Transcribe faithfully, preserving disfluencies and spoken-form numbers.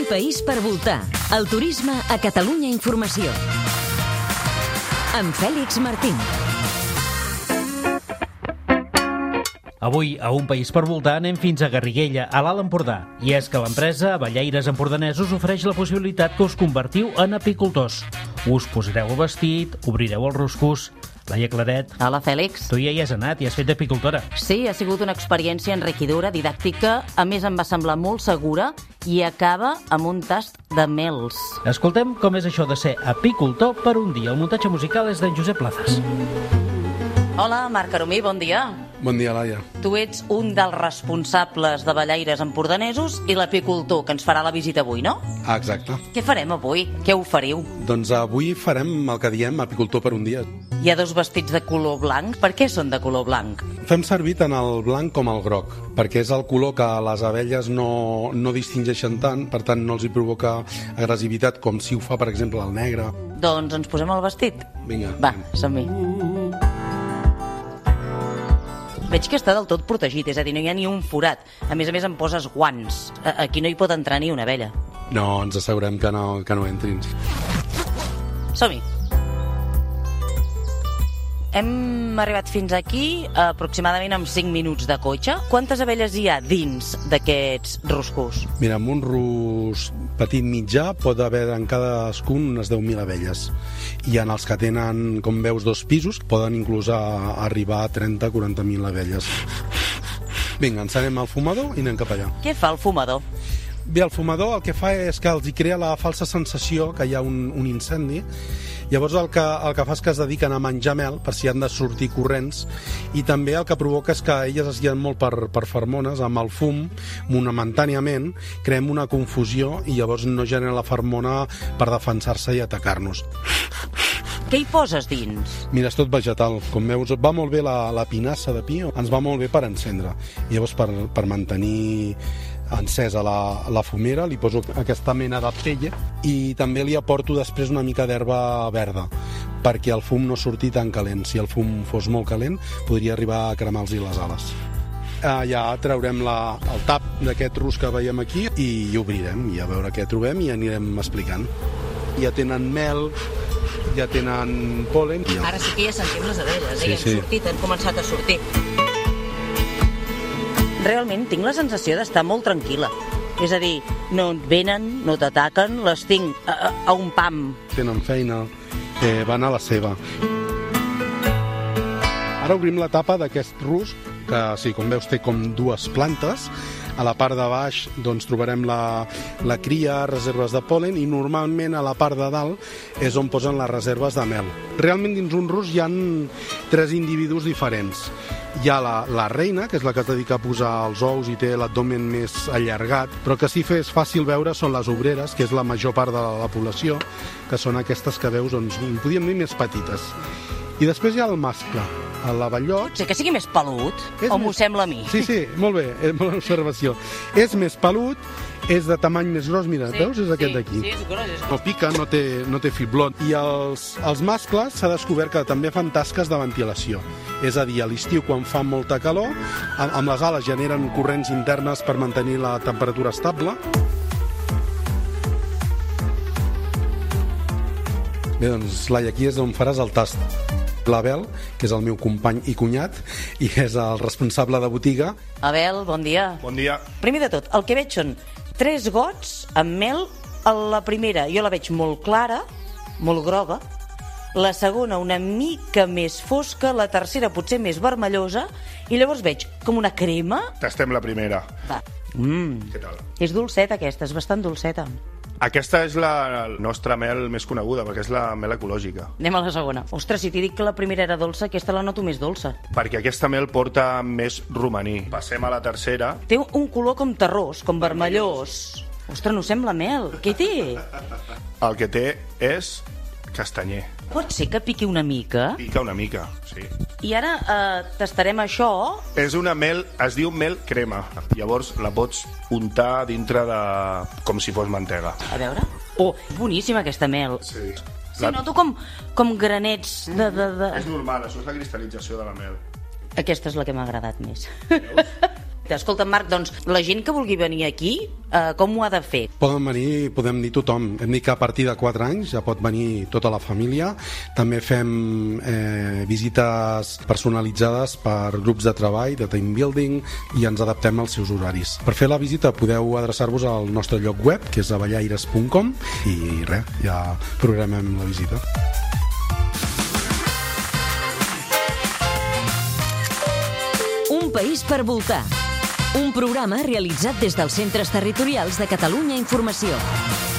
Un país per voltar. El turisme a Catalunya Informació. Amb Fèlix Martín. Avui, a Un país per voltar, anem fins a Garriguella, a l'Alt Empordà. I és que l'empresa Ballaires Empordanesos ofereix la possibilitat que us convertiu en apicultors. Us posareu el vestit, obrireu els ruscos. Laia Claret. Hola, Fèlix. Tu ja hi has anat i has fet d'apicultora. Sí, ha sigut una experiència enriquidora, didàctica, a més em va semblar molt segura i acaba amb un tast de mels. Escoltem com és això de ser apicultor per un dia. El muntatge musical és d'en Josep Plazas. Hola, Marc Aromí, bon dia. Bon dia, Laia. Tu ets un dels responsables de Ballaires Empordanesos i l'apicultor que ens farà la visita avui, no? Ah, exacte. Què farem avui? Què oferiu? Doncs avui farem el que diem apicultor per un dia. Hi ha dos vestits de color blanc. Per què són de color blanc? Fem servir tant el blanc com el groc, perquè és el color que les abelles no, no distingeixen tant, per tant no els hi provoca agressivitat com si ho fa, per exemple, el negre. Doncs ens posem el vestit? Vinga. Va, som-hi. Veig que està del tot protegit, és a dir, no hi ha ni un forat. A més a més em poses guants. Aquí no hi pot entrar ni una abella. No, ens assegurem que no, que no entrin. Som-hi. Hem arribat fins aquí aproximadament amb cinc minuts de cotxe. Quantes abelles hi ha dins d'aquests ruscos? Mira, amb un rus petit mitjà pot haver en cadascun unes deu mil abelles. I en els que tenen, com veus, dos pisos, poden inclús a arribar a trenta a quaranta mil abelles. Vinga, encenem el fumador i anem cap allà. Què fa el fumador? Bé, el fumador el que fa és que els hi crea la falsa sensació que hi ha un, un incendi. Llavors el que, el que fa és que es dediquen a menjar mel per si han de sortir corrents, i també el que provoca és que elles es guien molt per, per fermones. Amb el fum, momentàniament, creem una confusió i llavors no genera la fermona per defensar-se i atacar-nos. Què hi poses dins? Mira, és tot vegetal. Com veus, va molt bé la, la pinassa de pi, ens va molt bé per encendre. I llavors, per, per mantenir encesa la, la fumera, li poso aquesta mena de pella i també li aporto després una mica d'herba verda perquè el fum no surti tan calent. Si el fum fos molt calent, podria arribar a cremar-los les ales. Ah, ja traurem la, el tap d'aquest rus que veiem aquí i hi obrirem, i a veure què trobem i anirem explicant. Ja tenen mel, ja tenen pol·len. Ara sí que ja sentim les abelles, sí, eh? sí. Han sortit, han començat a sortir. Realment tinc la sensació d'estar molt tranquil·la. És a dir, no et venen, no t'ataquen, les tinc a, a, a un pam. Tenen feina, eh, van a la seva. Ara obrim la tapa d'aquest rus, que sí, com veus té com dues plantes. A la part de baix doncs, trobarem la, la cria, reserves de pol·len, i normalment a la part de dalt és on posen les reserves de mel. Realment dins un rus hi ha tres individus diferents. Hi ha la, la reina, que és la que es dedica a posar els ous i té l'abdomen més allargat, però que sí que és fàcil veure són les obreres, que és la major part de la, la població, que són aquestes que veus, doncs, podríem dir més petites. I després hi ha el mascle, l'abellot. Pot ser que sigui més pelut? És o m'ho més... sembla a mi? Sí, sí, molt bé, és bona observació. És més pelut, és de tamany més gros, mira, sí, veus? És aquest sí, d'aquí. Sí, és gros, és gros. No pica, no té, no té fiblot. I els, els mascles s'ha descobert que també fan tasques de ventilació. És a dir, a l'estiu, quan fa molta calor, amb, amb les ales generen corrents internes per mantenir la temperatura estable. Bé, doncs, Laia, aquí és on faràs el tast. L'Abel, que és el meu company i cunyat, i és el responsable de botiga. Abel, bon dia. Bon dia. Primer de tot, el que veig són tres gots amb mel. A la primera jo la veig molt clara, molt groga. La segona una mica més fosca, la tercera potser més vermellosa, i llavors veig com una crema. Tastem la primera. Va. Mm. Què tal? És dolceta aquesta, és bastant dolceta. Aquesta és la nostra mel més coneguda, perquè és la mel ecològica. Anem a la segona. Ostres, si t'he dit que la primera era dolça, aquesta la noto més dolça. Perquè aquesta mel porta més romaní. Passem a la tercera. Té un color com terrós, com vermellós. Ostres, no sembla mel. Què té? El que té és castanyer. Pot ser que piqui una mica? Pica una mica, sí. I ara eh, tastarem això. És una mel, es diu mel crema. Llavors la pots untar dintre de... com si fos mantega. A veure. Oh, boníssima aquesta mel. Sí. Sí, La... noto com, com granets de, de, de... És normal, això és la cristal·lització de la mel. Aquesta és la que m'ha agradat més. Veus? Escolta, Marc, doncs la gent que vulgui venir aquí, eh, com ho ha de fer? Poden venir, podem dir tothom. Hem dit que a partir de quatre anys ja pot venir tota la família. També fem eh, visites personalitzades per grups de treball, de team building, i ens adaptem als seus horaris. Per fer la visita podeu adreçar-vos al nostre lloc web, que és avellaires punt com, i res, ja programem la visita. Un país per voltar. Un programa realitzat des dels Centres Territorials de Catalunya Informació.